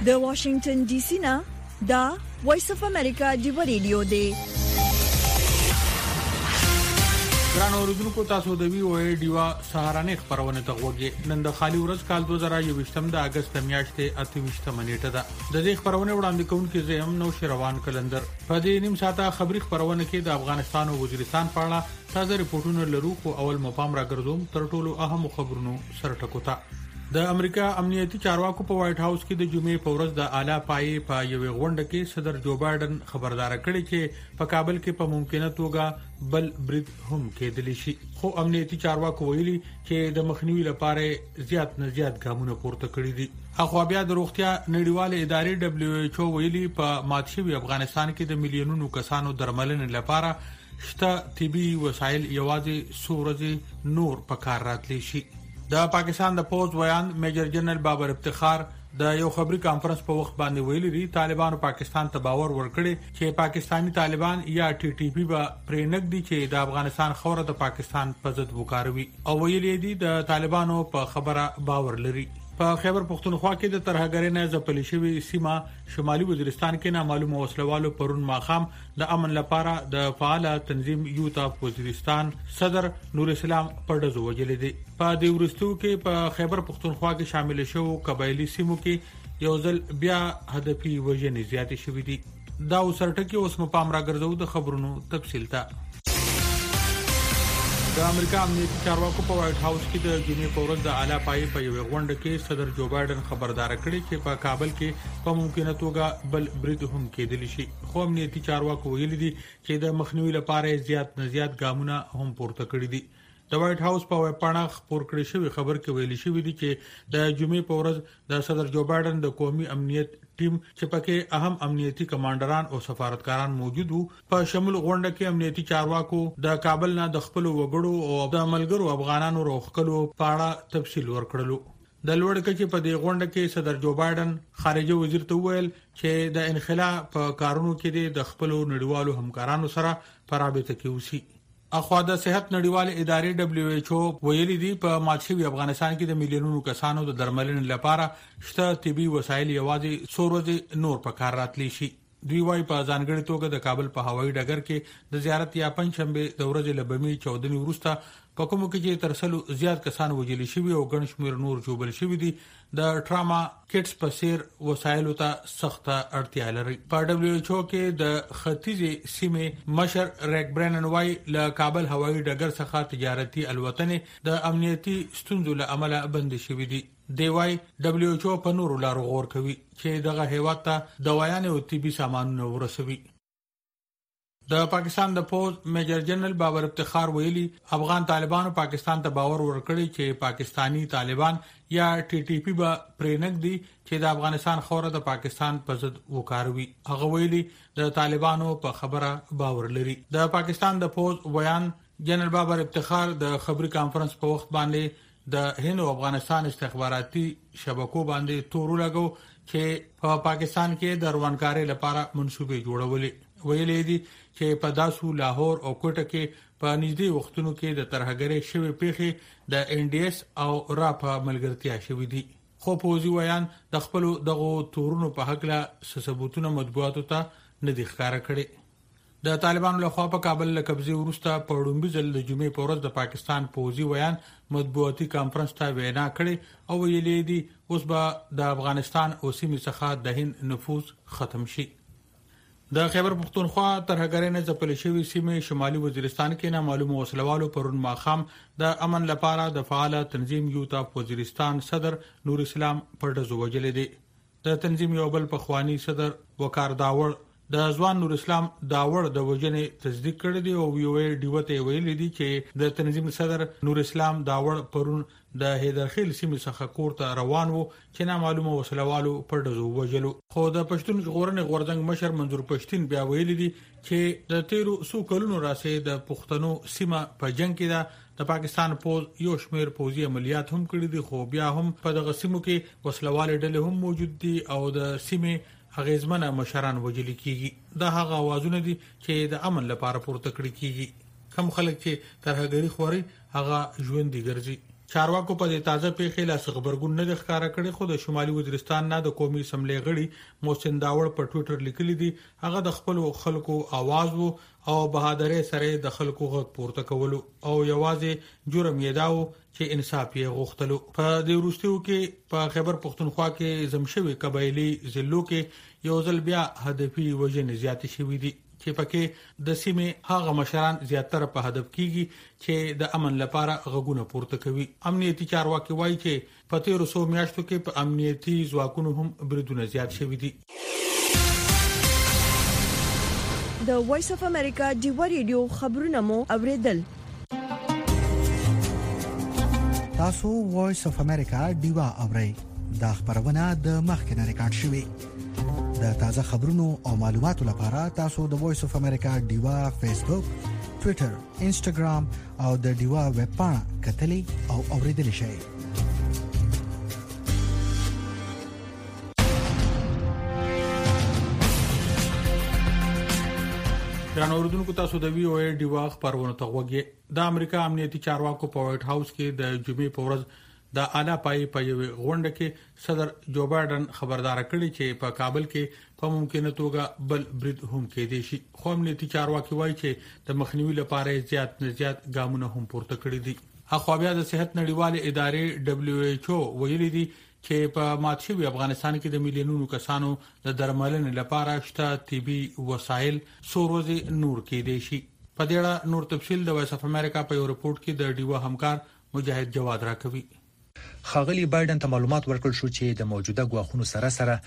د واشنگټن ډي سي نه دا وایس اف امریکا دی ریډیو دی. ګرانو اوریدونکو تاسو د وی او ای ډیوا سهارانه خبرونه ته وګورئ. نن د خالي ورځ کال 2021 د اگست میاشتې 28 منېټه ده. د دې خبرونه وړاندې کوونکې زه هم نو شروان کلندر. په دې نیم ساعته خبري خبرونه کې د افغانستان او وزیرستان په اړه تازه ریپورتونه لرو، خو اول مقام راګرځوم تر ټولو اهم خبرونو سره ټکوتا. د امریکا امنیتي چارواکو په وایټ هاوس کې د جمعې په ورځ د اعلی پای په یوې غونډه کې صدر جو بایدن خبردار کړی چې په کابل کې په ممکنه توګه بل برید هم کېدلی شي، خو امنیتي چارواکو ویلي چې د مخنیوي لپاره زیات نه زیات ګامونه پورته کړي دي. اخو بیا د روغتیا نړیواله ادارې دبليو ایچ او ویلي په ماتشوي افغانستان کې د میلیونونو کسانو درملنې لپاره شته طبي وسایل یوازې سورځي نور په کار راتلی شي. د پاکستان د پوز ویان میجر جنرال بابر افتخار د یو خبري کانفرنس په وخت باندې ویلي دي طالبانو پاکستان ته باور ورکړي چې پاکستانی طالبان یا ټي ټي پی به پرېنګ دي چې د افغانستان خوره د پاکستان په ضد وکاروي، او ویلي دي د طالبانو په خبره باور لري. په خیبر پختونخوا کې د ترهګرۍ نه ځپل شوی سیمه شمالي وزیرستان کې نامعلومه وسلوالو پرون ماخام د امن لپاره د فعال تنظیم یوت اف وزیرستان صدر نور اسلام پردزو وجلې دي. په دې ورستو کې په خیبر پختونخوا کې شامل شو قبایلی سیمو کې یو ځل بیا هدفي وژنې زیاتې شوې دي. دا وسرټه کې اوس مقام راګرځو د خبرونو تفصیل ته. د امریکا امنیتي چارواکو په وایټ هاوس کې د جمعې په ورځ د اعلی پای په یوې غونډه کې صدر جو بایدن خبردار کړی چې په کابل کې په ممکنه توګه بل برید هم کېدلی شي، خو امنیتي چارواکو ویلي دي چې د مخنیوي لپاره زیات نه زیات ګامونه هم پورته کړي دي. د وایټ هاوس په ویب پاڼه خبر کړی شوی خبر کې ویل شوی دی چې د جمعې په ورځ د صدر جو بایدن د قومي امنیت ټیم چې پکې اهم امنیتي کمانډران او سفارتکاران موجود وو په شمول غونډه کې امنیتي چارواکو د کابل نه د خپل وګړو او د ملګرو افغانانو روخکلو په اړه تفصیل ورکړلو. د لوړ کچې په دې غونډه کې صدر جو بایدن خارجه وزیر ته ویل چې د انخلا په کارونو کې د خپل نړیوالو همکارانو سره په رابطه کې اوسي. اخوا د صحت نړیواله ادارې دبليو ایچ او ویلي دي په ماتشوي افغانستان کې د میلیونونو کسانو د درملنې لپاره شته طبي وسایل یوازې سورځي نور په کار راتلی شي. دوی وايي په ځانګړي توګه د کابل په هوایي ډګر کې د زیارت یا پنځشنبه د ورځې لبمي 14 وروسته په کومو کې چې ترسلو زیات کسان وجلی شوی او ګڼ شمېر نور جوړل شوی دي د ټراما کټس په سیر وسایلو ته سخت اړتیا لري. په دبليو ایچ او کې د ختیځي سیمې مشر ریک برینن وايي له کابل هوایي ډګر څخه تجارتي الوتنې د امنیتي ستونزو له امله بند شوې دي. دی وايي دبليو ایچ او په نورو لارو غور کوي چې دغه هیواد ته دوايان او طبي سامانونه ورسوي. د پاکستان د پوز میجر جنرال بابر افتخار ویلي افغان طالبانو پاکستان ته باور ورکړی چې پاکستانی طالبان یا ټي ټي پی به پرېنګ دي چې د افغانستان خوره د پاکستان په ضد وکاروي. هغه ویلي د طالبانو په خبره باور لري. د پاکستان د پوز ویان جنرال بابر افتخار د خبري کانفرنس په وخت باندې د هند او افغانستان استخباراتي شبکو باندې تورو لګو چې په پاکستان کې د روانکارۍ لپاره منصوبې جوړولې. ویلې دي چې په داسو لاهور او کوټه کې په نږدې وختونو کې د ترهګرۍ شوی پیښې د ان ډي اس او را په ملګرتیا شوې دي، خو پوزي ویان د خپل دغه تورونو په حق لا ثبوتونه مطبوعاتو ته نه دي ښکارا کړي. د طالبانو لخوا په کابل له قبضې وروسته په وړاندې ځل د جمعې په ورځ د پاکستان پوزي ویان مطبوعاتي کانفرنس ته وینا کړې او ویلې دي اوس به د افغانستان او سیمې څخه د هند نفوذ ختم شي. د خیبر پختونخوا ترهګرۍ نه ځپل شوی سیمه شمالي وزیرستان کې نامعلومه وسلوالو پرون ماخام د امن لپاره د فعال تنظیم یوت اف وزیرستان صدر نور اسلام پردزو وجلې دي. د تنظیم یو بل پخوانی صدر وقار داوړ د ځوان نور اسلام داوړ د وجنې تصدیق کړی دی او وی ډیوته ویلي دي چې د تنظیم صدر نور اسلام داوړ پرون د هیدرخیل سیمې څخه کور ته روان وو چې نامعلومه وسلوالو پردزو وجلو. خو د پښتون ژغورنې غورځنګ مشر منظور پښتين بیا ویلي دي چې د 13 کلونو راځي د پښتنو سیمه په جنگ کې ده د پاکستان پوز یو شمیر پوزي عملیات هم کړی دي، خو بیا هم په دغه سیمو کې وسلوال ډلې هم موجود دي او د سیمې اغیزمنه مشران وجلی کیږي. دا هغه اوازونه دي چې د امن لپاره پورته کړی کیږي. کوم خلک چې ترهګری خوري هغه ژوند دي ګرځي. چارواکو په تازه پیښې لا خبرګون نه ښکارا کړي، خو د شمالي وزیرستان نه د قومي اسمبلی غړي محسن داوړ په ټوئیټر لیکلي دي هغه د خپل خلکو आवाज او بهادرۍ سره د خلکو غږ پورته کولو او یوازې جرم یې داو چې انصاف یې غوښتلو. په دې وروستیو کې په خیبر پختونخوا کې زمشوي قبایلی ضلعو کې یو ځل بیا هدفي وژنې زیاتې شوې دي چې پکې د سیمې هغه مشران زیاتره په هدف کیږي چې د امن لپاره غږونه پورته کوي. امنیتي چارواکي وایي چې په 1300 میاشتو کې په امنیتي ځواکونو هم بریدونه زیات شوي دي. د وایس اف امریکا ډیوا ریډیو خبرونه مو اوریدل. تاسو وایس اف امریکا ډیوا اورئ. دا خبرونه د مخکنه ریکارډ شوې. د تازه خبرونو او معلوماتو لپاره تاسو د وایس اف امریکا ډیوا فیسبوک، ټوئیټر، انسټاګرام او د ډیوا ویب پاڼه کتلي او اوریدل شئ. ګران اوردونکو، تاسو د وی او ای ډیوا خبرونه ته وګورئ. د امریکا امنیتي چارواکو په وایټ هاوس کې د جمعې په ورځ د اعلی پای په یو غونډه کې صدر جو بایدن خبردار کړی چې په کابل کې په ممکنه توګه بل برید هم کېدی شي. خو امنیتي چارواکي وایي چې د مخنیوي لپاره زیات ګامونه هم پورته کړی دي. اخو بیا د صحت نړیوالې ادارې WHO ویلي دي چې په ماتشوي افغانستان کې د میلیونونو کسانو د درملنې لپاره شته طبي وسایل سوروزي نور کېدي شي. په دې اړه نور تفصيل د وایس اف امریکا په یو رپورت کې د ډیوا همکار مجاهد جواد راکوي. خاغلی بایدن ته معلومات ورکړل شو چې د موجوده غواخونو سره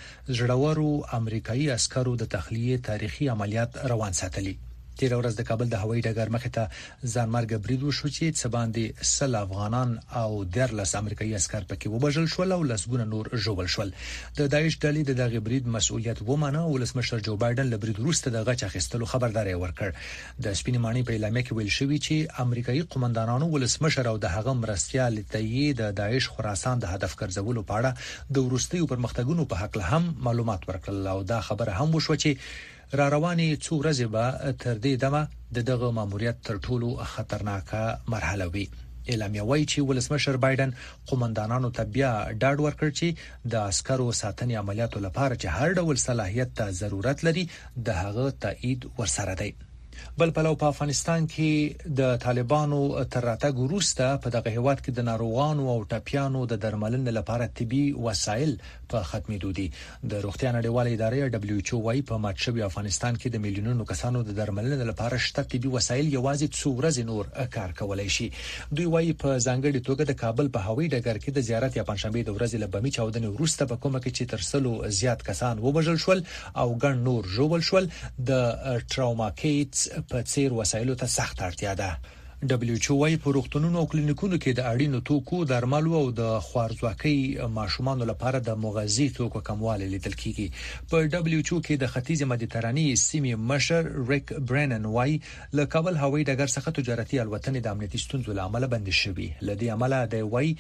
زړورو امریکایي عسکرو د تخلیه تاریخي عملیات روان ساتلي. تیر ورځ د کابل د هوایي ډګر مخې ته ځانمرګ برید وشو چې څه باندې 100 افغانان او 13 امریکایي عسكر پکې وبجل شول او لسګونه نور ژوبل شول. د داعش ډلې د دغه برید مسؤلیت ومنه او ولسمشر جو بایدن له برید وروسته د غچ اخیستلو خبرداري ورکړ. د سپینې مانی په اعلامیه کې ویل شوی چې امریکایي قومندانانو ولسمشر او د هغه مرستيال تایید د داعش خراسان د هدف ګرځولو په اړه د ورستیو پرمختګونو په حق له هم معلومات ورکړل او دا خبره هم وشو چې را رواني څو ورځې به تر دې دمه دغه ماموریت تر ټولو خطرناکه مرحله وي. اعلامیه وايي چې ولسمشر بایدن قومندانانو ته بیا ډاډ ورکړ چې د عسکرو ساتنې عملیاتو لپاره چې هر ډول صلاحیت ته ضرورت لري د هغه تایید ورسره دی. بل پلو په افغانستان کې د طالبانو تر راتګ وروسته په دغه هیواد کې د ناروغانو او ټپيانو د درملنې لپاره طبي وسایل په ختمېدو دي. د روغتیا نړیواله ادارې WHO وايي په ماتشوي افغانستان کې د میلیونونو کسانو د درملنې لپاره شته طبي وسایل یوازې څو ورځې نور کار کولای شي. دوی وايي په ځانګړي توګه د کابل په هوایي ډګر کې د زیارت یا پنځشنبه د ورځې له بمي چاودنې وروسته په کومه کې چې تر 100 زیات کسان وبجل شول او ګڼ نور ژوبل شول د ټراوما کیټس په څیر وسایلو ته سخت اړتیا ده. WHO وايي په روغتونونو او کلینیکونو کې د اړینو توکو، درملو او د خوارځواکۍ ماشومانو لپاره د مغذي توکو کموالی لیدل کیږي. په WHO کې د ختیځ مدیترانې سیمې مشر ریک برینن وايي له کابل هوایي ډګر څخه تجارتي الوتنې د امنیتي ستونزو لامل بند شوي. لدې عمله د وايي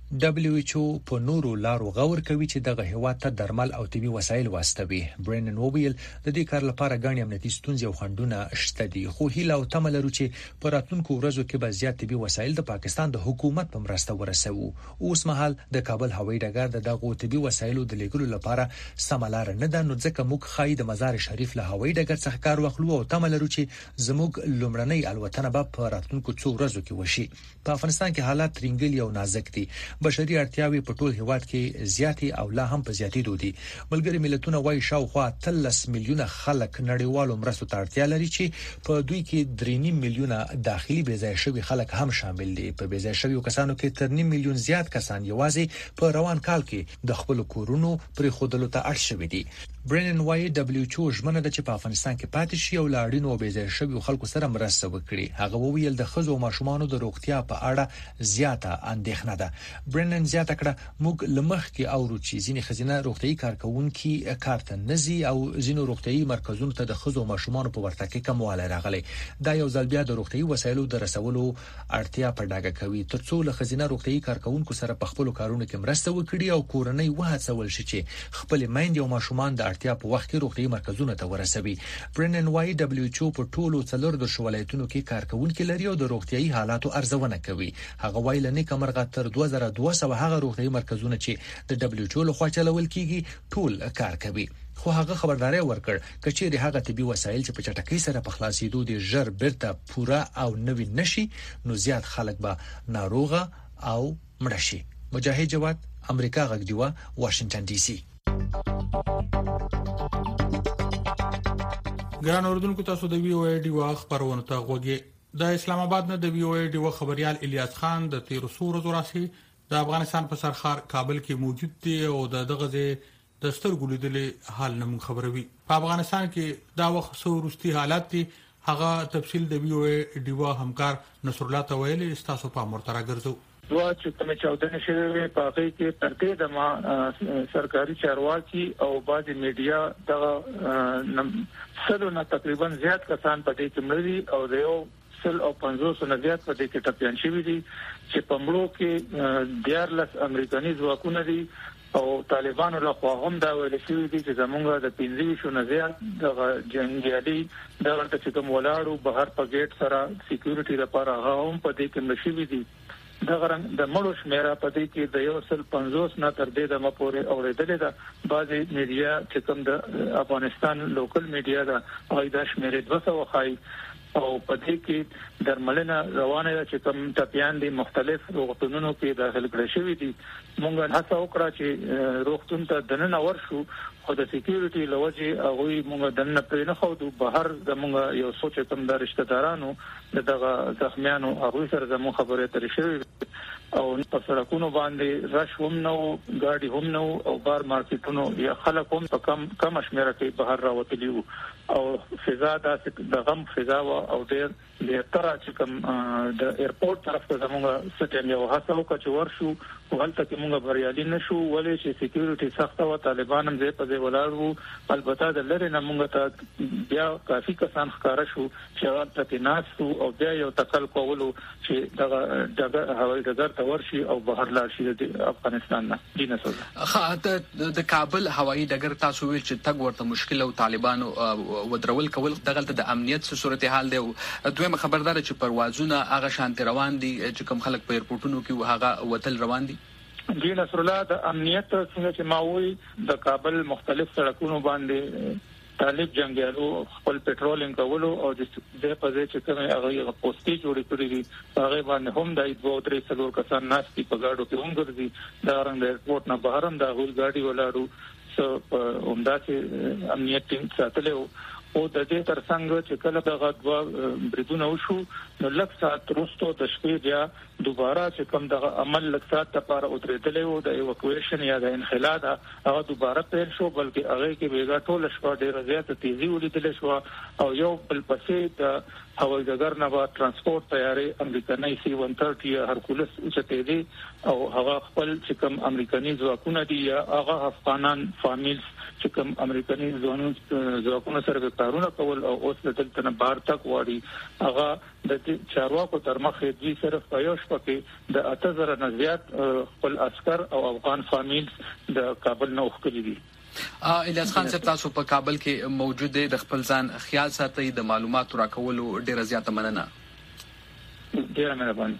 WHO په نورو لارو غور کوي چې دغه هیواد ته درمل او طبي وسایل واستوي. برینن وویل د دې کار لپاره غاڼې امنیتي ستونزې او خنډونه شته دي، خو هیله او تمه لرو چې په راتلونکو ورځو کې به زیات طبي وسایل د پاکستان د حکومت په مرسته ورسوي. اوس مهال د کابل هوایي ډګر دغه طبي وسایلو د لیږلو لپاره سملار نه ده، نو ځکه موږ خای د مزار شریف له هوایي ډګر څخه کار واخلو او تمه لرو چې زموږ لومړنۍ الوتنه به په راتلونکو څو ورځو کې وشي. په افغانستان کې حالات ترنګلي او نازک دي. بشري اړتیاوې په ټول هیواد کې زیاتې او لا هم په زیاتېدو دي. ملګری ملتونه وايي شاوخوا 13 میلیونه خلک نړیوالو مرستو ته اړتیا لري چې په دوی کې 3.5 میلیونه داخلي بېځای شوي خلک هم شامل دي. په بېځای شوي کسانو کې تر 2 میلیون زیات کسان یوازې په روان کال کې د خپل کورونو پرې خودلو ته اړ شوي دي. برینن وايي WHO ژمنه ده چې په افغانستان کې پاتې شي او لاړینو او بېځای شوي خلکو سره مرسته وکړي. هغه وویل د ښځو او ماشومانو د روغتیا په اړه زیاته اندېښنه ده. برنن زیاته کړه موږ لمخ کې اورو چې ځینې خزینه روغتي کارکونکو کارته نزي او ځینو روغتي مرکزونو ته د خزو ماشومان په ورته کې کمواله راغلي دا یو ځل بیا د روغتي وسایلو د رسولو اړتیا په ډاګه کوي ترڅو له خزینه روغتي کارکونکو سره په خپل کارونو کې مرسته وکړي او کورنۍ وهڅول شي چې خپل میندې او ماشومان د اړتیا په وخت کې روغتي مرکزونو ته ورسوي برنن وايي WHO په ټولو څلور د ولایتونو کې کارکونکو لري او د روغتي حالاتو ارزونه کوي هغه وایي لنی کمرغه تر 2200 هغه روغتي مرکزونه چې د WHO لخوا چلول کیږي ټول کار کوي خو هغه خبرداري ورکړ کچېری هغه طبي وسایل چې په چټکۍ سره په خلاصېدو دي ژر برته پوره او نوی نشي نو زیات خلک به ناروغه او مړه شي مجاهد جواد امریکا غږ دیوه واشنگټن ډي سي ګران اوردونکو تاسو د وی او ای ډی واخ پرونه ته غوږی د اسلام آباد نه د وی او ای ډی خبريال الیاس خان د 1300 ورځې د افغانستان په سرخار کابل کې موجود دی او دغه د سترګو لیدلې حال نوم خبروي په افغانستان کې دا وخت سورستي حالات دي هغه تفصیل د وی او ای ډی همکار نصر الله تویل استاسو په مرترا ګرځو دوا چې کوم چاودنه شوی په هغه کې ترتیب د ما سرکاري چارواکي او بعض میډیا د سلونه تقریبا زیات کسان په دې کې مړي او د یو سل او 500 نه زیات په دې کې ټپيان شوي دي چې په مړو کې 14 امریکایي ځواکونه دي او طالبانو له خوا هم دا ویل شوی دي چې زمونږ د 15 نه زیات د جنگیالي دغه چې کوم ولاړو بهر په گیټ سره سکیورټي لپاره هم په دې کې نشوي دي دغه د مړو شمیره په دې کې د 150 نه تر دې د مپورې اوریدلې ده بعضي میډیا چې کوم د افغانستان لوکل میډیا ده هغه د شمیره 200 وخای او په دې کې درملنه روانه ده چې کوم ټپيان دي مختلف روغتونونو کې داخل کړي شوی دي مونږ هڅه وکړه چې روغتون ته دننه ورشو خو د سکیورټي لوجه هغه مونږ دننه پرې نه خو د بهر زمونږ یو سوچ کوم د رشتہ دارانو دغه زخمیانو هغه سره زموږ خبره ترې شوی او په سړکونو باندې رش هم نو ګاډي هم نو او بار مارکیټونو یا خلک هم په کم شمیره کې بهر راوتلی او فضا د غم فضا او ډېر تر چې کوم د ایرپورټ طرف ته زموږ سټیم یو هڅه وکړو چې ورشو ولته کې موږ بریالي نشو ولې چې سکیورټي سخت او طالبان هم زه په دې ولاړو البته د لری نه موږ ته بیا کافي کسان ښکارا شو چې هغه ته ناسو او بیا یو تکل کولو چې دغه هوایي ډګر ته ورشي او بهر لاړ شي د افغانستان نه دینه د کابل هوایي ډګر تاسو ویل چې تګ ورته مشکل او طالبانو ودرول کول دغه د امنیت صورتحال دی دویمه خبردار چې پروازونه هغه شانت روان دي چې کوم خلک په ایرپورټونو کې هغه وتل روان دي جی نصر الله د امنیت څنګه چې ماوي د کابل مختلف سړکونو باندې طالب جنگیالو خپل پټرولینګ کولو او د پځې چې کوم هغه پوسټي جوړې کړې دي هغه باندې هم د 2-3 کسان ناشتي په گاډو کې هم ګرځي دا رنګ د ایرپورټ نه بهر هم د غول گاډي ولاړو سو عمدہ چې امنیت ټیم ساتلو او د دې ترڅنګ چې کله د غدوا بریدونه وشو نو لږ ساعت وروسته د شپې بیا دوباره چې کوم د عمل لږ ساعت لپاره اترېدلې و د ایواکویشن یا د انخلاء هغه دوباره پیل شو بلکې هغه کې بیګا ټول شپه ډېر زیات تیزی ولیدل شو او یو بل پسې د هوایي ډګر نه با ترانسپورت تیاري امریکایي C-130 هرکولس چې دی او هغه خپل چې کوم امریکایي ځواکونه دي یا هغه افغانان فامیلز چې کوم امریکایي ځواکونه سره کارونه کول او اوس دلته نه بهر تک واړي هغه د چارواکو تر مخې دوی صرف پيوش پکې د 8000 نه زیات خپل عسكر او افغان فامیلز د کابل نه وښکلي دي الیاس خان صاحب تاسو په کابل کې موجود دي د خپل ځان خیال ساتي د معلوماتو راکولو ډیره زیاته مننه ډیره مهرباني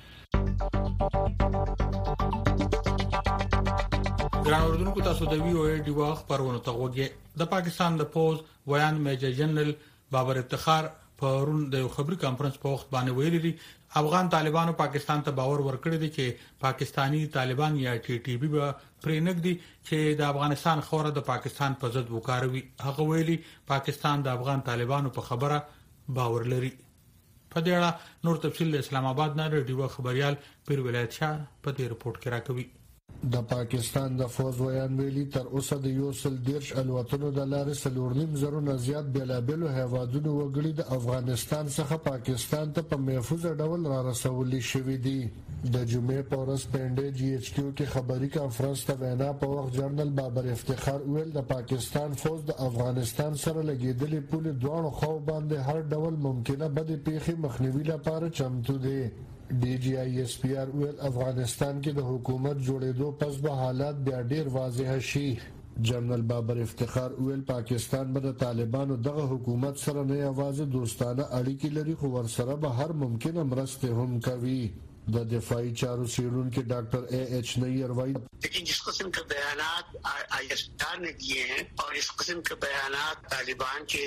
ګران اوردونکو تاسو د وی او ای ډی واخ پرونه ته وګورئ د پاکستان د پوز ویان میجر جنرال بابر افتخار پرون د خبري کانفرنس په وخت باندې ویلي دي افغان طالبانو پاکستان ته باور ورکړی دی چې پاکستانی طالبان یا ټي بي به پرېنګ دي چې د افغانستان خوره د پاکستان په ضد وکاروي هغه ویلي پاکستان د افغان طالبانو په خبره باور لري په دې اړه نور تفصیل اسلام آباد نه ریډیو خبريال پیر ولایت شاه په دې رپورت کې راکوي د پاکستان د فوز ویان ویلي تر اوسه د یوسل دیرش الوتنو د لارې 4.5 زیات بیلابیلو هیوادونو وګړي د افغانستان څخه پاکستان ته په محفوظ ډول را رسولي شوي دي. د جمعې په ورځ پنډې جی ایچ کیو کې خبري کانفرنس ته وینا په وخت جنرال بابر افتخار ویل د پاکستان فوز د افغانستان سره لګیدلې پولې دوه خو باندې هر ډول ممکنه بد پیښې مخنیوي لپاره چمتو دي. ډي جی آی ایس پی آر ویل افغانستان کې د حکومت جوړېدو پس به حالات بیا ډیر واضح شي. جنرال بابر افتخار ویل پاکستان به د طالبانو دغه حکومت سره نه یوازې دوستانه اړیکې لري خو ورسره به هر ممکنه مرسته هم کوي. د دفاعي چارو څیړونکي ډاکټر اے ایچ نیر وایي لیکن جس قسم کے بیانات آئی ایس پی آر نے دیے ہیں اور اس قسم کے بیانات طالبان کے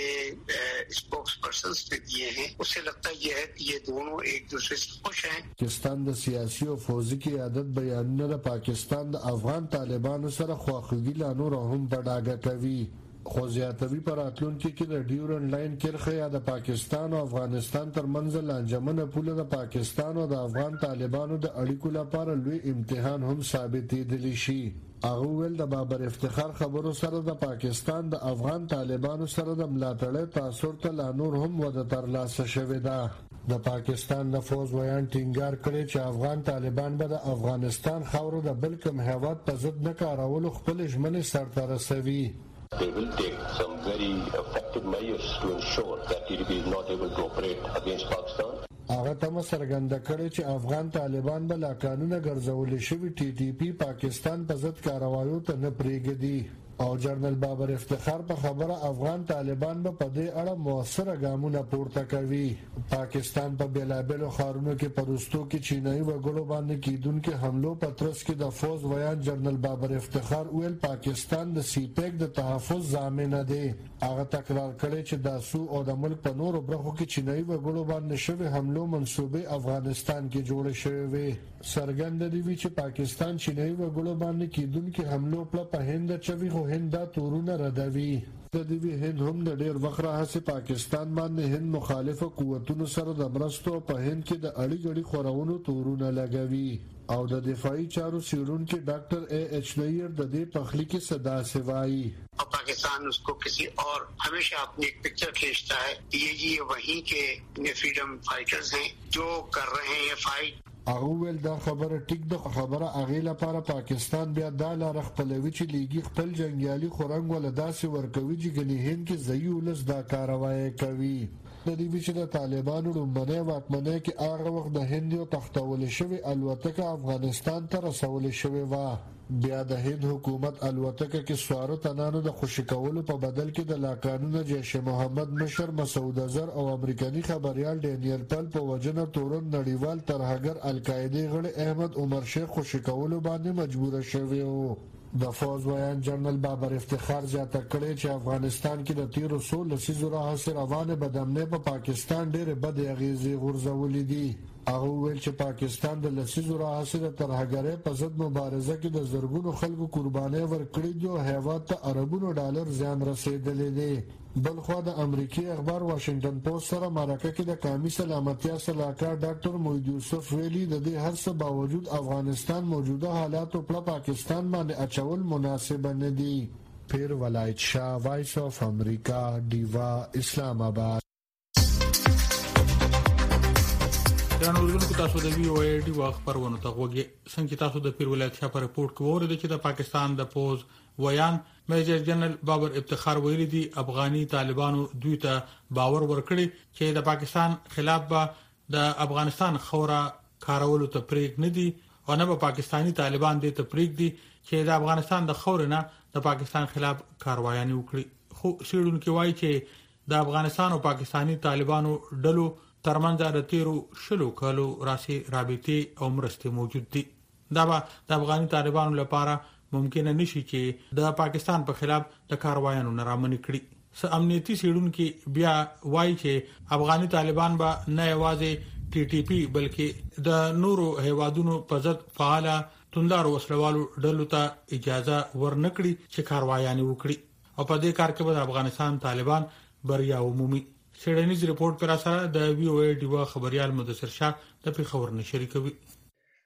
اسپوکس پرسنز نے دیے ہیں اس سے لگتا یہ ہے کہ یہ دونوں ایک دوسرے سے خوش ہیں. پاکستان د سیاسي او فوجي قیادت بیانونه د پاکستان د افغان طالبانو سره خواخوږي لا نور هم بډاګه کوي. خو زیاتوي پر راتلونکي کې د ډیورن لاین کرښه یا د پاکستان او افغانستان ترمنځ لانجمنه پوله د پاکستان او د افغان طالبانو د اړیکو لپاره لوی امتحان هم ثابتېدلی شي. هغه ویل د بابر افتخار خبرو سره د پاکستان د افغان طالبانو سره د ملاتړ تاثیر ته لا نور هم وده ترلاسه شوې ده. د پاکستان د فوز ویان ټینګار کړی چې افغان طالبان به د افغانستان خاورو د بل کوم هیواد په ضد نه کارولو خپل ژمنې سرته رسوي. They will take some very effective measures to ensure that TTP is not able to operate against Pakistan. هغه تم سرګنده کړی چې افغان طالبان به لا قانونه ګرځولې شوی ټي ټي پی پاکستان په ضد کاروایو ته نه پرېږدي. او جنرال بابر افتخار په خبره افغان طالبان به په دې اړه موثره ګامونه پورته کوي. پاکستان په بیلابیلو ښارونو کې پروستو کې چینایي وګړو باندې کیدونکو حملو په ترڅ کې د فوز ویان جنرال بابر افتخار ویل پاکستان د سی پیک د تحفظ ضامن دی. هغه تکرار کړی چې د سو او د ملک په نورو برخو کې چینایي وګړو باندې شوی حملو منسوبې افغانستان کې جوړې شوې وي. سرګند دی چې پاکستان چینایي وګړو باندې کیدونکو حملو په هند چوي خو هند دا تورونه ردوي. د دې هند هم د ډیر وخت راهسې پاکستان باندې هند مخالفه قوتونو سره د مرستو په هند کې د اړیګړي خورونو تورونه لګوي. او د دفاعي چارو څیړونکي ډاکټر اے ایچ نیر د دې پخلی کې صدا سوای. پاکستان اس کو کسی اور ہمیشہ اپنی ایک پکچر کھینچتا ہے یہ وہیں کے فریڈم فائٹرز ہیں جو کر رہے ہیں فائٹ. هغه ویل دا خبره ټیک ده خبره هغې لپاره پاکستان بیا دا لاره خپلوي چې لیګي خپل جنګیالي خورنګ ولا داسې ورکوي چې ګنې هند کې ځایي ولس دا کاروایی کوي. د دې چې د طالبانو لومړنۍ واکمنۍ کې هغه وخت د هند یو تختول شوی الوتکه افغانستان ته رسول شوی و. بیا د هند حکومت الوتکه کې سوارو تنانو د خوشی کولو په بدل کې د لاقانونه جیش محمد مشر مسعود اظهر او امریکایي خبريال ډینیل پل په وجنه تورن نړیوال ترهګر القاعده غړي احمد عمر شیخ خوشی کولو باندې مجبور شوی و. د فوز ویان جنرال بابر افتخار زیاته کړی چې افغانستان کې د تیرو 16 لسیزو راهیسې روانه بدامنۍ په پاکستان ډېرې بدې اغېزې غورځولې دي. هغه ویل چې پاکستان د لسیزو راهیسې د ترهګرۍ په ضد مبارزه کې د زرګونو خلکو قربانۍ ورکړي دي او هیواد ته اربونو ډالر زیان رسېدلی دی. بلخوا د امریکای اخبار واشنگټن پوسټ سره مرکه کې د قومي سلامتیا صلاحکار ډاکټر موحد یوسف ویلي د دې هر څه باوجود افغانستان موجوده حالات په پاکستان باندې اچول مناسب نه دي. پیر ولایت شاه وایس اف امریکا دیوا اسلام آباد. درنوردونکو تاسو د وی او ای ډي خبرونه ته وګورئ. څنګه تاسو د پیر ولایت شاه پر رپورت کې وره چې د پاکستان د فوز ویان میجر جنرال بابر افتخار ویلي دي افغاني طالبانو دوی ته باور ورکړي چې د پاکستان خلاف به د افغانستان خورا کارولو ته پریک نه دي او نه به پاکستانی طالبان دې ته پریک دي چې د افغانستان د خورنه د پاکستان خلاف کاروایي وکړي. خو سیډونکو وایي چې د افغانستان او پاکستانی طالبانو ډلو ترمنځ د تیرو شلو کالو راسي رابطې او مرستې موجود دي. دا به د افغاني طالبانو لپاره ممکن نشي چې د پاکستان په خلاف د کاروایانو نرامنې کړي. امنیتي سیډونکو بیا وایي چې افغاني طالبان به نه یوازې ټي ټي پی بلکې د نورو هیوادونو په ضد فعاله توندار وسلوالو ډلو ته اجازه ورنکړي چې کاروایانې وکړي او په دې کار کې به د افغانستان طالبان بریا ومومي. سیډنیز ریپورت پر اساس د وی او ای ډیوا خبريال مدثر شاه د پیښور نشری کوي.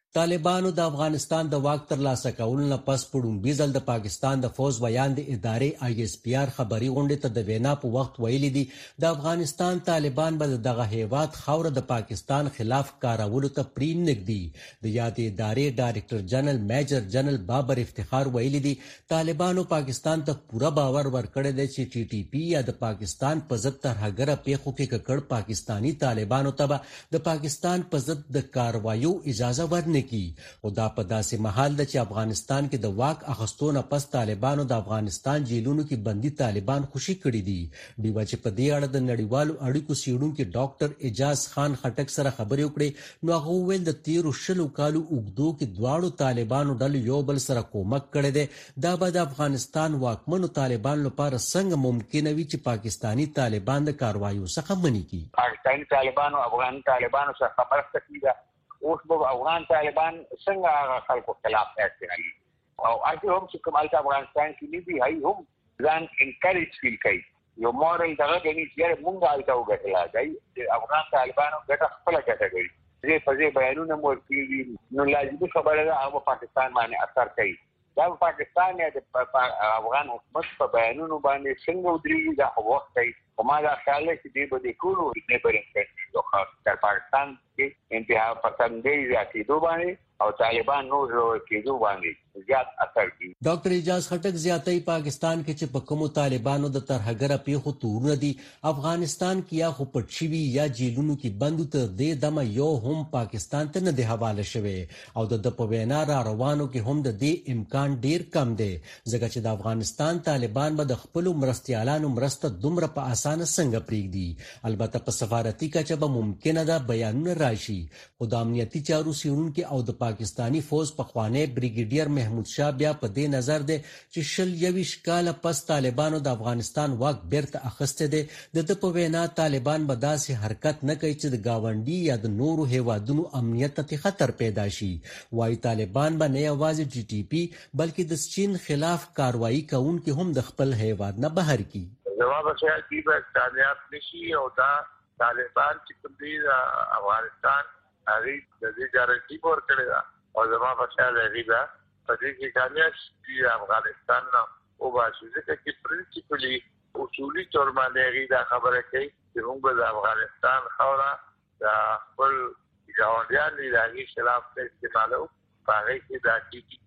طالبانو د افغانستان د واک ترلاسه کولو نه پس پړومبي ځل د پاکستان د فوز بیان د ادارې ISPR خبري غونډې ته د وینا په وخت ویلي دي د افغانستان طالبان به دغه هیواد خوره د پاکستان خلاف کارولو ته پرې نږدي د یاد ادارې ډایرکټر جنرال میجر جنرال بابر افتخار ویلي دي طالبانو پاکستان ته پوره باور ورکړی دی چې TTP یا د پاکستان په ضد ترهګره پیښو کې ککړ پاکستانی طالبانو ته د پاکستان په ضد د کاروایو اجازه ورنه کی او دا په داسې محل د چې افغانستان کې د واک اخستونه پس طالبانو د افغانستان جیلونو کې بندي طالبان خوشي کړي دي دیو چې په دې اړه د نړیوالو اړیکو سیډونکو ډاکټر اجاز خان خټک سره خبرې وکړې نو هغه ویل د 13 کالو اوګدو کې دواړو طالبانو ډلو یو بل سره کومک کړي دي دا به د افغانستان واکمنو طالبان لپاره څنګه ممکن وي چې پاکستانی طالبان د کاروایو څخه منی کی پاکستانی طالبانو افغان طالبانو سره خبره کړې اوس به افغان طالبان څنګه هغه خلکو خلاف اعتراضي او اته هم چې کومال افغانستان کې نیدي هي هم ځان انکریج فیل کوي یو مورل دغه غني چې مونږه آیته وګټلا دی افغان طالبانو ګټه خپل ګټه کوي دې په دې بیانونه مو کوي نو لازمي خبره ده هغه پاکستان باندې اثر کوي دا پاکستان یا د افغان حکومت په بیانونو باندې څنګه ودرېږي دا وخت کوي کومه دا خیال چې دې به د ټولو نیبرینګ کنټریز د پاکستان کې انتها پسندۍ زیاتېدو باندې او طالبان نور کېدو باندې زیات اثر کوي ډاکټر اجاز خټک زیاتې پاکستان کې چې په کومو طالبانو د ترهګره پیښو تورونه دي افغانستان کې یا خو پټشوي یا جیلونو کې بندو ته د دمه یو هم پاکستان ته نه دی حواله شوی او د پوینا را روانو کې هم د دې امکان ډیر کم دی ځکه چې د افغانستان طالبان به د خپل مرستيالانو مرسته دومره په اسانه څنګه پریږدي البته په سفارتي کچه به ممکنه ده بیانونه راشي خو د امنیتي چارو سیرونکو او د پاکستانی فوج په خوانه بریګیډیر محمود شاه بیا په دې نظر دی چې شل یویش کال پس طالبانو د افغانستان واک بیرته اخسته دي د په وینا طالبان به داسې حرکت نه کوي چې د گاونډي یا د نورو هیوادونو امنیت ته خطر پیدا شي وايي طالبان به نه یوازې TTP بلکې د چین خلاف کاروایی کوونکي هم د خپل هیواد نه بهر کی جواب شاید دی به کامیاب نشي او دا طالبان چې کوم دي افغانستان هغه د دې ګارانټي ورکړي دا او زما په خیال دی دا په دې کې کامیاب شي افغانستان او باسي چې پرنسپلی اصولي تور باندې دا خبره کوي چې موږ د افغانستان خاوره د خپل ګاونډیان د هغې خلاف استعمالو هغه کې د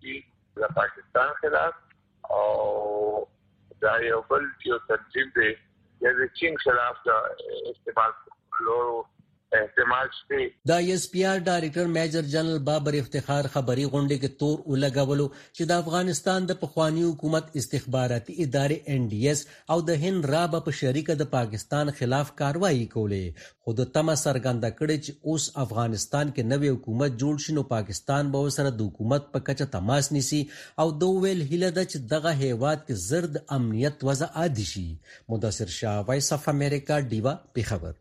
TTP د پاکستان خلاف او دا یو بل یو تنظیم دی د چین خلاف د استعمال کولو احتمال شته دا ISPR ډایرکټر میجر جنرال بابر افتخار خبري غونډه کې تور ولګولو چې د افغانستان د پخوانی حکومت استخباراتي ادارې NDS او د هند رابه په شریکه د پاکستان خلاف کاروایی کولې خود تمه سرګنده کړي چې اوس افغانستان کې نوې حکومت جوړ شي نو پاکستان به سره د حکومت په کچه تماس نیسي او دویل هله د چې دغه هیواد کې زرد امنیت وضع عادي شي مدثر شاه وایس اف امریکا دیوا په خبر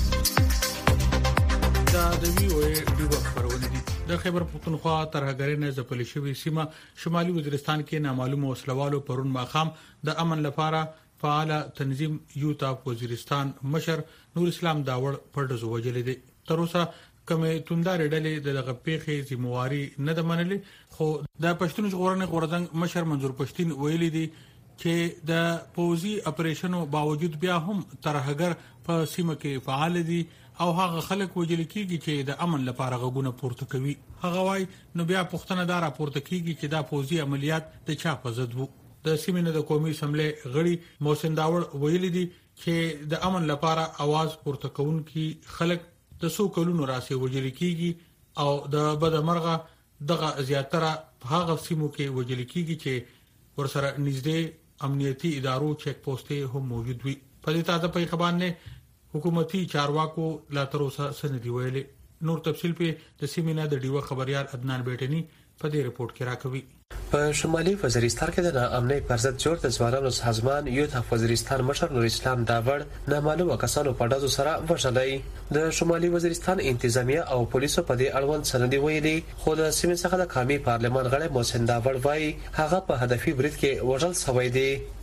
دا د VOA ډیو خبرونه دي د خیبر پختونخوا ترهګرۍ نه ځپل شوې سیمه شمالي وزیرستان کې نامعلوم وسلوالو پرون ماخام د امن لپاره فعال تنظیم یوت اف وزیرستان مشر نور اسلام داوړ پردز وجلې دي تر اوسه کومه توندار ډلې دغه پیښې ذمہواری نه د منلې خو د پښتون ژغورنې غورځنګ مشر منظور پښتين ویلي دي چې د پوزي اپریشنو باوجود بیا هم ترهګر په سیمه کې فعال دي او هغه خلک وجل کیږي چې د امن لپاره غوونه پورته کوي هغه وای نو بیا پښتنه دار پورته کیږي چې دا پوزي عملیات د چا په ضد وو د سیمې د قومي سملې غړي محسن داوړ ویلي دي چې د امن لپاره आवाज پورته کوونکي خلک د سو کلونو راسي وجل کیږي او د بدمرغه دغه زیاتره هغه سیمو کې وجل کیږي چې ورسره نږدې امنیتي ادارو چیک پوسټې هم موجود وي په دې تازه پیغام حکومتي چارواکو لا تر اوسه سندې ویلې نور تفصیل په د سیمینار د ډیوه خبريال عدنان بیٹنی په دې رپورت کې راکوي په شمالي وزیرستان کې د امنیت پر ضد جوړ د ځوانانو سازمان یوت اف وزیرستان مشر نور اسلام داوړ نامعلومه کسانو په ډزو سره وژلای د شمالي وزیرستان انتظامیه او پولیسو په دې اړوند سندې ویلي خو د سیمې څخه د قومي پارلمان غړي محسن داوړ وایي هغه په هدفي برید کې وژل شوی دی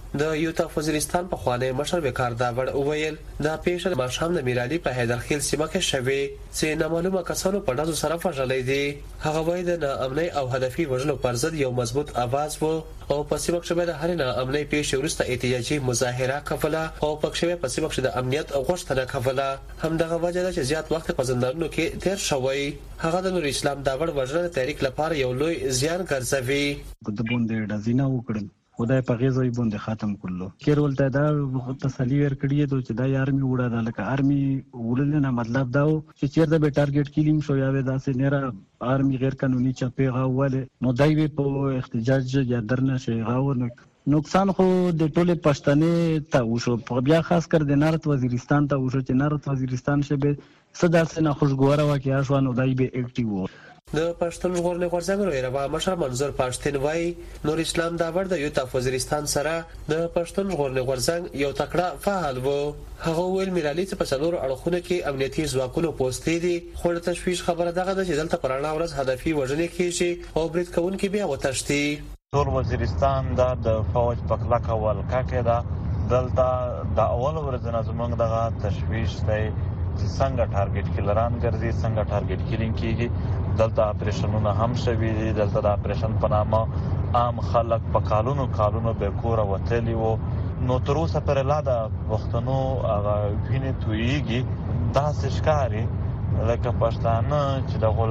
د یوتا وزیرستان په خوانی مشر وکار داوړ وویل دا پیښه ماشام د میرالي په حیدرخیل سیمه کې شوې چې نامعلومه کسانو په ډزو سره فشلې دي. هغه وایي د ناامنۍ او هدفي وژلو پر ضد یو مضبوط आवाज وو او په سیمه کې د هر ناامنۍ پیښې وروسته احتجاجي مظاهره کوله او پکښې په سیمه کې د امنیت غوښتنه کوله. همدغه وجه ده چې زیات وخت په زندانونو کې تیر شوی. هغه د نور اسلام داوړ وژنې تحریک لپاره یو لوی زیان ګرځوي. د بوندې ډزینه وکړل خدای په غیزوی باندې ختم کړلو. کېرول ته دا تسلی ورکړی دی چې دا آرمي وړه لکه آرمي وړل نه مطلب دا چې چیرته به ټارګټ کیلینګ شو یا دا سه نه آرمي غیر قانوني چپه غاوله نو دای په احتجاج یا درنه شي غاونه نقصان خو د ټوله پښتنې ته وشو. بیا خاص کر د نارت وزیرستان ته وشو چې نارت وزیرستان شبه صدا سره خوشګواره واقعیا شو نو دای به اکټیو. د پښتون ژغورنې غورځنګ رویروا مشر منظور پښتون وای نور اسلام داوړ د یوتا وزیرستان سره د پښتون ژغورنې غورځنګ یو تکړه فعال وو. هغه ویل میرالي چې په څلور اړخونو کې امنیتي ځواکونو پوسټې دي خو د تشویش خبره دغه ده چې دلته پرانا ورځ هدفي وژنې کیږي او برید کوونکي بیا وتښتي. ټول وزیرستان د فوج په کلکه ولکه کې ده دلته د اول ورځ نه زمونږ دغه تشویش دی چې څنګه ټارګټ کیلران ګرځي څنګه ټارګټ کیلینګ کیږي. دلته اپریشنونه هم شوي دي. دلته د اپریشن په نامه عام خلک په کالونو به کوره وتلی وو نو تر اوسه پر لا د وختونو هغه وینې تویږي. داسې ښکاري لکه پښتانه چې د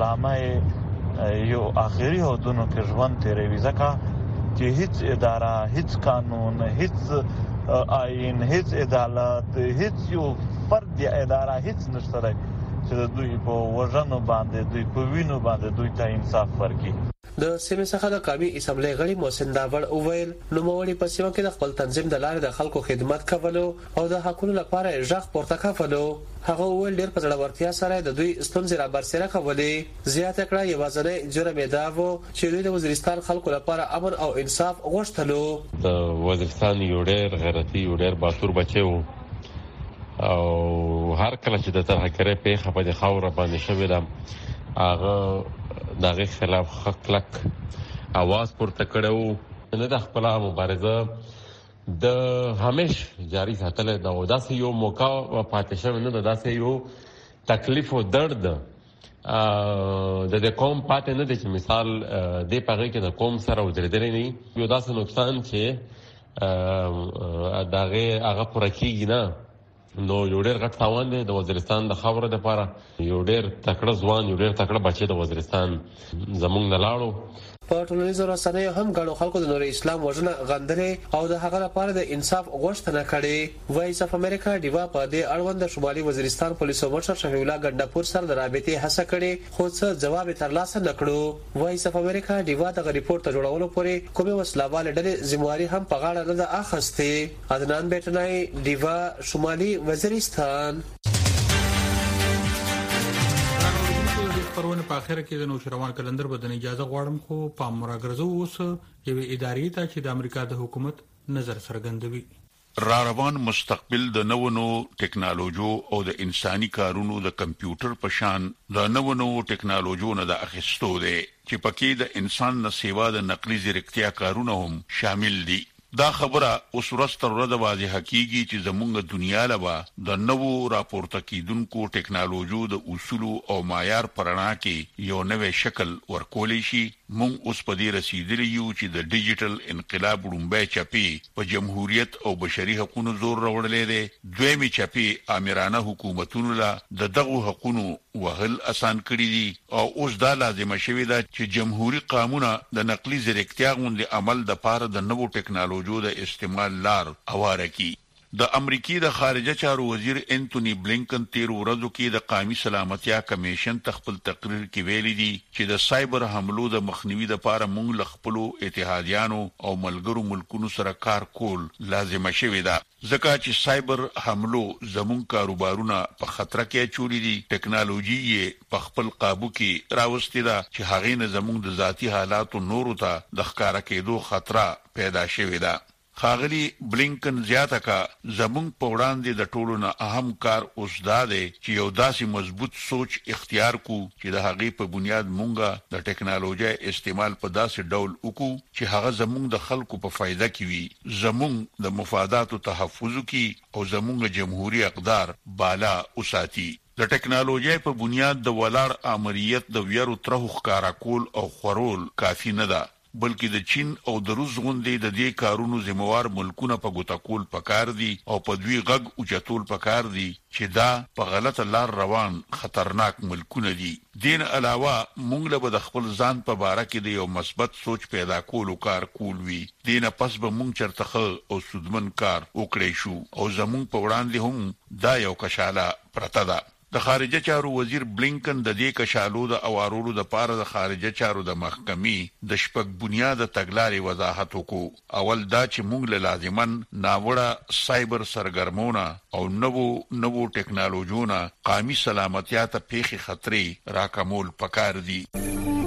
غلامۍ یو آخري هدونو کې ژوند تیروي ځکه چې هیڅ اداره هیڅ قانون هیڅ آئین هیڅ عدالت هیڅ یو فرد یا اداره هیڅ نشته دی چې دوی په وژنو باندې دوی په وینو باندې دوی ته انصاف ورکړي. د سیمې څخه د قومي اسمبلی غړي محسن داوړ وویل نوموړي په سیمه کې د خپل تنظیم د لارې د خلکو خدمت کولو او د حقوقو لپاره ژغ پورته کولو. هغه وویل ډېر په زړورتیا سره د دوی ستونزې را برسېره کولې. زیاته کړه یوازینی جرم یې دا و چې دوی د وزیرستان خلکو لپاره امن او انصاف غوښتلو. د وزیرستان یو ډېر غیرتي یو ډېر باتور بچی و او هر کله چې د ترهګرۍ پیښه په د خاوره باندې شوې ده هغه دغه خلاف خلک आवाज پورته کړو. نه د خپل مبارزه د همیش جاری ساتل د وداسې یو موقع پاتې شوی نه داسې یو تکلیف او درد د قوم پاتې نه دي چې مثال د پغې کې د قوم سره ودرېدل نه یو داسې نقصان چې دغه هغه پر کېږي نه نو یو ډېر غټ تاوان دی د وزیرستان د خاوره لپاره. یو ډېر تکړه ځوان یو ډېر تکړه بچی د وزیرستان زمونږ نه لاړو. په ټولنیزو رسنیو هم ګڼو خلکو د نور اسلام وژنه غندلې او د هغه لپاره د انصاف غوښتنه کړې. وایس اف امریکا ډیوا په دې اړوند د شمالي وزیرستان پولیسو مشر شفیع الله ګندپور سره د رابطې هڅه کړې خو څه جواب ترلاسه نکړو. وایس اف امریکا ډیوا د ریپورت ته جوړولو پورې کومه وسلواله ډلې ذمہواری هم په غاړه نه ده اخیستې. عدنان بیٹنای ډیوا شمالي وزیرستان. پرونه په اخر کې د نوشروان کلندر بدن اجازه غواړم خو په مراګرزو اوس یو ادارې ته چې د امریکا د حکومت نظر څرګندوي. را روان مستقبل د نوونو ټکنالوژي او د انساني کارونو د کمپیوټر په شان د نوونو ټکنالوژي نه د اخیستو دي چې پکې د انسان نه سیوا د نقلي ځیرکتیا کارونه هم شامل دي. دا خبره اوس ورځ تر ورځې واضحه کیږي چې زموږ دنیا لبا د نوو راپورته کیدونکو ټکنالوژي د اصول او معیار پرانا کې یو نوې شکل ورکولې شي. مونږ اوس په دې رسیدلی یو چې د ډیجیټل انقلاب لومبای چپی په جمهوریت او بشري حقوقو زور راوړلې ده. دویمه چپی امرانه حکومتونو لا دغه حقوقو وهل آسان کړی دي او اوس دا لازم شوی ده چې جمهوریت قانونا د نقلي ځیرکتیا غونډه عمل د پاره د نوو ټکنالوژي د استعمال لار اواره کی. د امریکای د خارجه چارو وزیر انټونی بلینکن تیر ورځو کې د قومي سلامتیا کمیشن خپل تقریر کې ویلي دي چې د سایبر حملو د مخنیوي لپاره موږ لخپلو اتحادیانو او ملګرو ملکونو سره کار کول لازم شوی ده ځکه چې سایبر حملو زموږ کاروبارونه په خطر کې چولې دي. ټکنالوژي یې په خپل قابو کې راوستي ده چې هغه نه زموږ د ذاتی حالاتو نورو ته د ښکارا کېدو خطر پیدا شوی ده. خاغلی بلینکن زیاته کا زمونږ په وړاندې د ټولو نه اهم کار اوس دا دی چې یو داسې مضبوط سوچ اختیار کو چې د هغې په بنیاد مونږه د ټکنالوژي استعمال په داسې ډول وکړو چې هغه زمونږ د خلکو په فایده کې وي، زمونږ د مفاداتو تحفظ کی او زمونږ جمهوریت اقدار بالا وساتي. د ټکنالوژي په بنیاد د ولاړ امریت د ویرو ترخ ښکارا کول او خورول کافی نه ده، بلکې د چین او د روس غونډې د دې کارونو ذمہوار ملکونه په ګوته کول پکار دي او په دوی غږ اوچتول پکار دي چې دا په غلطه لار روان خطرناک ملکونه دي. دین علاوه مونږ له د خپل ځان په باره کې د یو مثبت سوچ پیدا کولو کار کول وی. دینه پس به مونږ چرته او سودمن کار وکړی شو او زمونږ په وړاندې هم دا یو کشاله پرته ده. د خارجه چارو وزیر بلینکن د دې کشالو د اوارولو د پاره د خارجه چارو د محکمې د شپږ بنیاد تګلارې وضاحت وکړو. اول دا چې موږ له لازمن ناوړه سایبر سرګرمونه او نوو ټکنالوژیونه قومي سلامتیا ته پیښې خطرې راکمول پکار دي.